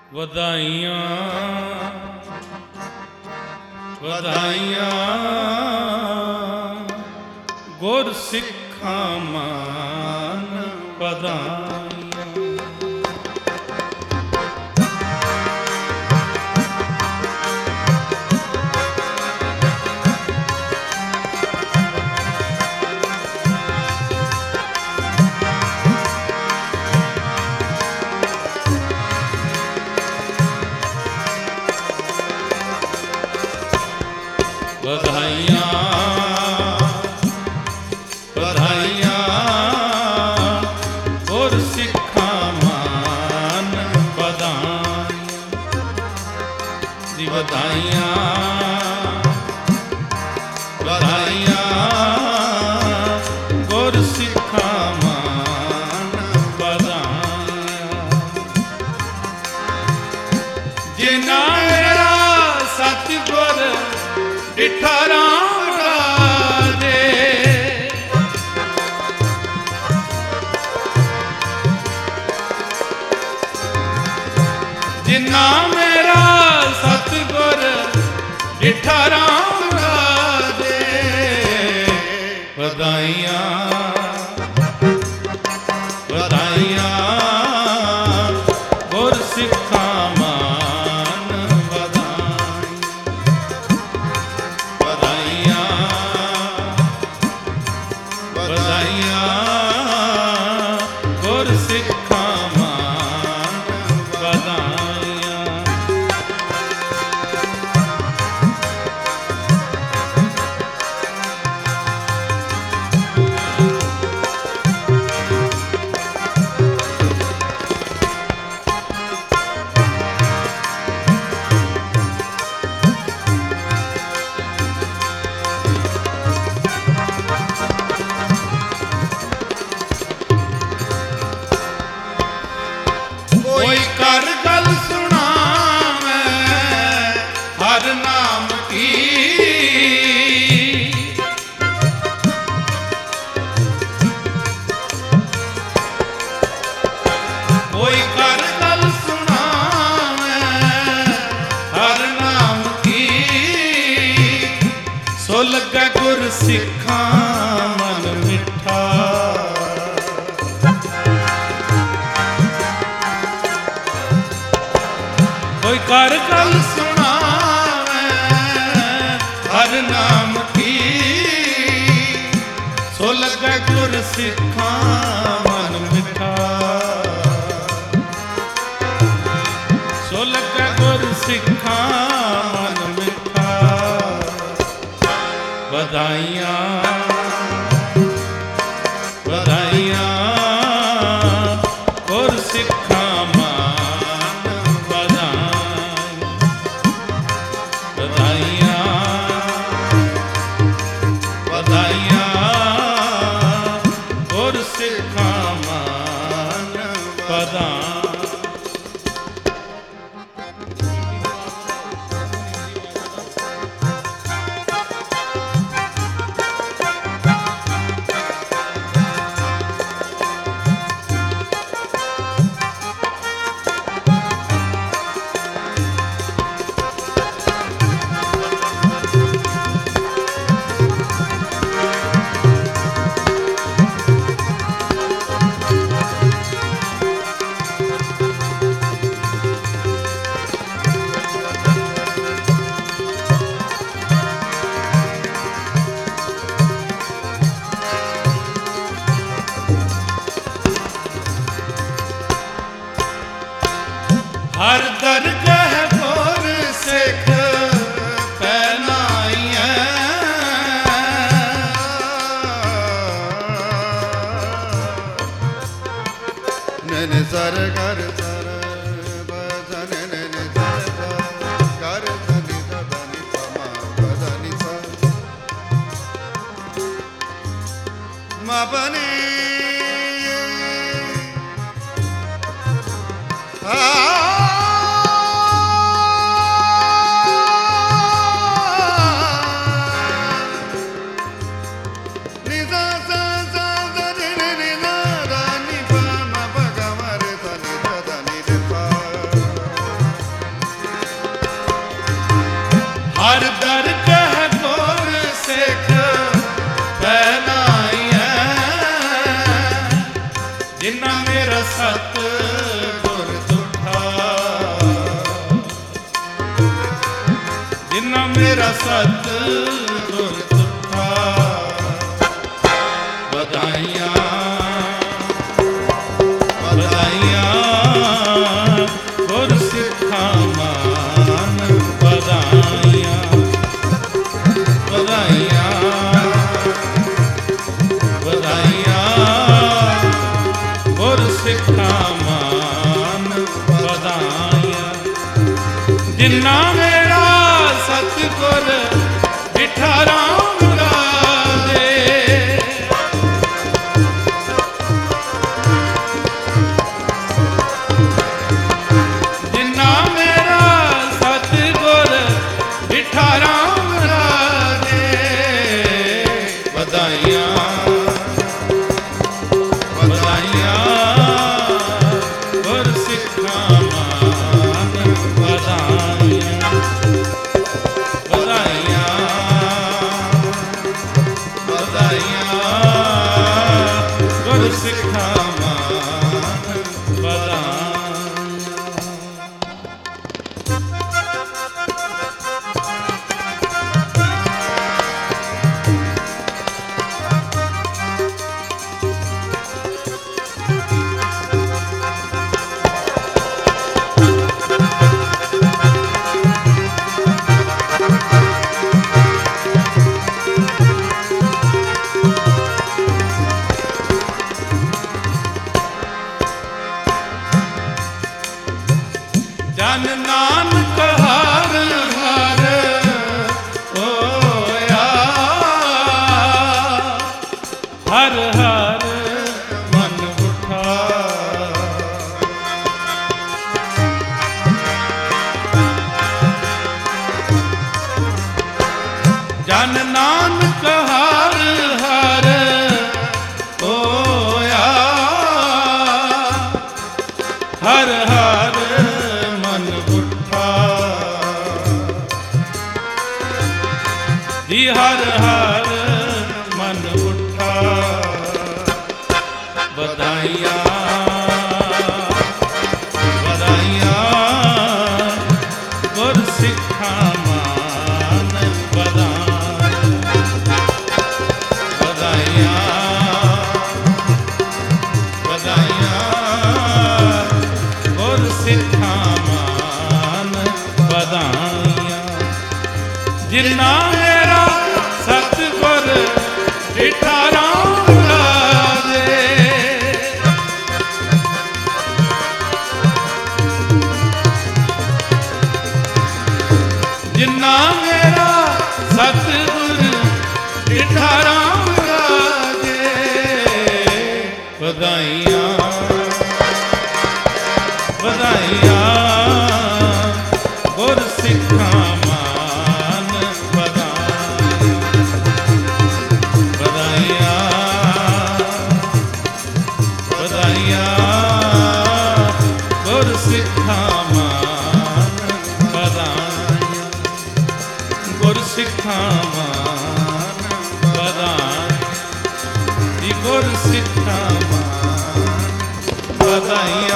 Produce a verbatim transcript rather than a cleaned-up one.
ਵਧਾਈਆਂ ਵਧਾਈਆਂ ਗੁਰ ਸਿੱਖਾਂ ਮਾਨ ਵਧਾਈਆਂ। ਵਧਾਈਆਂ ਵਧਾਈਆਂ ਗੁਰ ਸਿੱਖਾਂ ਮਾਨ ਵਧਾਈਆਂ ਦੀ ਵਧਾਈਆਂ ਵਧਾਈਆਂ ਗੁਰ ਸਿੱਖਾਂ ਮਾਨ ਵਧਾਈਆਂ। ਜਿਨ੍ਹਾਂ ਮੇਰਾ ਸਤਿਗੁਰ ਡਿਠਾ ਰਾਮ ਰਾਜੇ, ਜਿਨ੍ਹਾਂ ਮੇਰਾ ਸਤਿਗੁਰ ਡਿਠਾ ਰਾਮ ਰਾਜੇ। ਵਧਾਈਆਂ ਵਧਾਈਆਂ ਗੁਰ ਸਿੱਖਾਂ ਮਾਨ ਵਧਾਈਆਂ ਵਧਾਈਆਂ ਗੁਰ ਸਿੱਖਾਂ ਮਾਨ ਵਧਾਈਆਂ। ਕੋਈ ਕਰ ਗੱਲ ਸੁਣਾਵੇ ਹਰ ਨਾਮ ਕੀ, ਕੋਈ ਕਰ ਗੱਲ ਸੁਣਾਵੇ ਹਰ ਨਾਮ ਕੀ। ਸੋ ਲੱਗਾ ਗੁਰ ਸਿੱਖਾਂ ਮਨ ਮਿੱਠਾ, ਕੋਈ ਕਰ ਗੱਲ ਸੁਣਾਵੇ ਹਰ ਨਾਮ ਕੀ। ਸੋ ਲੱਗਾ ਗੁਰ ਸਿੱਖਾਂ ਮਨ ਮਿੱਠਾ, ਸੋ ਲੱਗਾ ਗੁਰ ਸਿੱਖਾਂ ਮਨ ਮਿੱਠਾ। ਵਧਾਈਆਂ ਵਧਾਈਆਂ ਗੁਰ ਸਿੱਖਾਂ ਮਾਨ ਵਧਾਈਆਂ ਵਧਾਈਆਂ ਗੁਰ ਸਿੱਖਾਂ ਮਾਨ ਵਧਾਈਆਂ। हर दरगाह गुर सिख पहनाइयां, नैन सर कर सर बदन नैन सर कर धनी धनी समा बदनी सा मा बने आ ਸਤ ਗੁਰ ਤੁਠਾ, ਜਿਨ੍ਹਾਂ ਮੇਰਾ ਸਤ ਗੁਰ ਤੁਠਾ। ਵਧਾਈਆਂ ਵਧਾਈਆਂ ਗੁਰ ਸਿੱਖਾਂ ਮਾਨ, ਵਧਾਈਆਂ ਵਧਾਈਆਂ ਵਧਾਈਆਂ ਗੁਰ ਸਿੱਖਾਂ ਮਾਨ, ਵਧਾਈਆਂ। ਜਿਨ੍ਹਾਂ ਮੇਰਾ ਸਤਿਗੁਰ ਡਿਠਾ ਰਾਮ ਰਾਜੇ, ਜਿਨ੍ਹਾਂ ਮੇਰਾ ਸਤਿਗੁਰ ਡਿਠਾ ਰਾਮ ਰਾਜੇ। ਵਧਾਈਆਂ ਵਧਾਈਆਂ ਗੁਰ ਸਿੱਖਾਂ ਮਾਨ, ਵਧਾਈਆਂ ਵਧਾਈਆਂ ਵਧਾਈਆਂ ਗੁਰ ਸਿੱਖਾਂ ਮਾਨ, ਵਧਾਈਆਂ। ਜਨ ਨਾਨਕ ਹਰ ਹਰ ਹੋਇਆ, ਹਰ ਹਰ ਮਨ ਉਠਾ। ਜਨ ਨਾਨਕ ਹਰ ਹਰ ਹੋਇਆ, ਹਰ ਹਰ ਜੀ, ਹਰ ਹਰ ਮਨ ਉਠਾ। ਵਧਾਈਆਂ ਵਧਾਈਆਂ ਗੁਰ ਸਿੱਖਾਂ ਮਾਨ, ਵਧਾਈਆਂ ਵਧਾਈਆਂ ਵਧਾਈਆਂ ਗੁਰ ਸਿੱਖਾਂ ਮਾਨ, ਵਧਾਈਆਂ। ਜਿਨ੍ਹਾਂ ਮੇਰਾ ਸਤਿਗੁਰ ਡਿਠਾ ਰਾਮ ਰਾਜੇ, ਜਿਨ੍ਹਾਂ ਮੇਰਾ ਸਤਿਗੁਰ ਡਿਠਾ ਰਾਮ ਰਾਜੇ। ਵਧਾਈਆਂ ਵਧਾਈਆਂ ਗੁਰ ਸਿੱਖਾਂ ਮਾਨ, ਵਧਾਈਆਂ ਵਧਾਈਆਂ ਵਧਾਈਆਂ ਗੁਰ ਸਿੱਖਾਂ ਮਾਨ, ਵਧਾਈਆਂ ਗੁਰ ਸਿੱਖਾਂ ਮਾਨ, ਵਧਾਈਆਂ ਜੀ ਗੁਰ ਸਿੱਖਾਂ ਮਾਨ, ਵਧਾਈਆਂ।